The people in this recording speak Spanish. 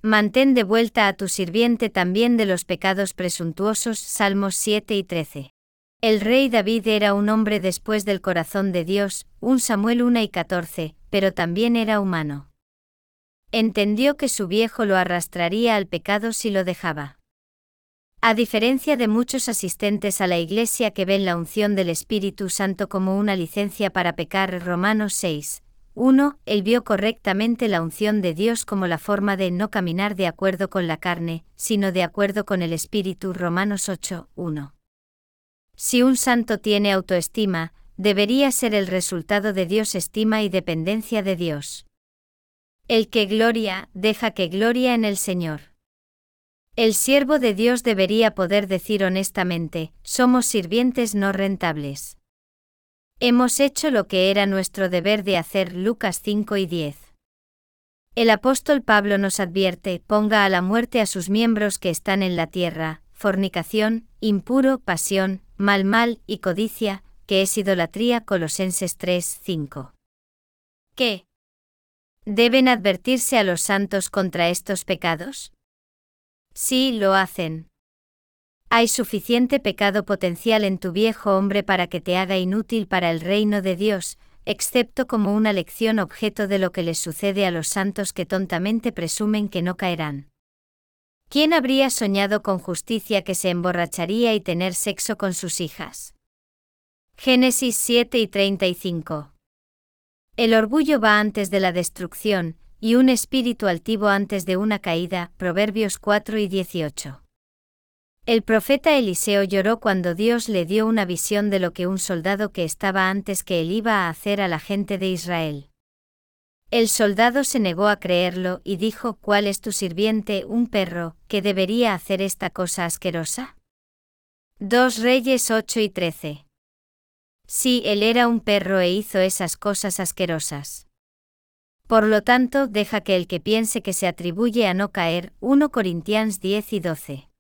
Mantén de vuelta a tu sirviente también de los pecados presuntuosos. Salmos 7 y 13. El rey David era un hombre después del corazón de Dios, 1 Samuel 1 y 14, pero también era humano. Entendió que su viejo lo arrastraría al pecado si lo dejaba. A diferencia de muchos asistentes a la Iglesia que ven la unción del Espíritu Santo como una licencia para pecar, Romanos 6, 1, él vio correctamente la unción de Dios como la forma de no caminar de acuerdo con la carne, sino de acuerdo con el Espíritu, Romanos 8, 1. Si un santo tiene autoestima, debería ser el resultado de Dios estima y dependencia de Dios. El que gloria, deja que gloria en el Señor. El siervo de Dios debería poder decir honestamente, somos sirvientes no rentables. Hemos hecho lo que era nuestro deber de hacer. Lucas 5 y 10. El apóstol Pablo nos advierte, ponga a la muerte a sus miembros que están en la tierra, fornicación, impuro, pasión, mal y codicia, que es idolatría. Colosenses 3, 5. ¿Qué? ¿Deben advertirse a los santos contra estos pecados? Sí, lo hacen. Hay suficiente pecado potencial en tu viejo hombre para que te haga inútil para el reino de Dios, excepto como una lección objeto de lo que les sucede a los santos que tontamente presumen que no caerán. ¿Quién habría soñado con justicia que se emborracharía y tener sexo con sus hijas? Génesis 7 y 35. El orgullo va antes de la destrucción, y un espíritu altivo antes de una caída. Proverbios 4 y 18. El profeta Eliseo lloró cuando Dios le dio una visión de lo que un soldado que estaba antes que él iba a hacer a la gente de Israel. El soldado se negó a creerlo y dijo, ¿cuál es tu sirviente, un perro, que debería hacer esta cosa asquerosa? 2 Reyes 8 y 13. Sí, él era un perro e hizo esas cosas asquerosas. Por lo tanto, deja que el que piense que se atribuye a no caer. 1 Corintianos 10 y 12.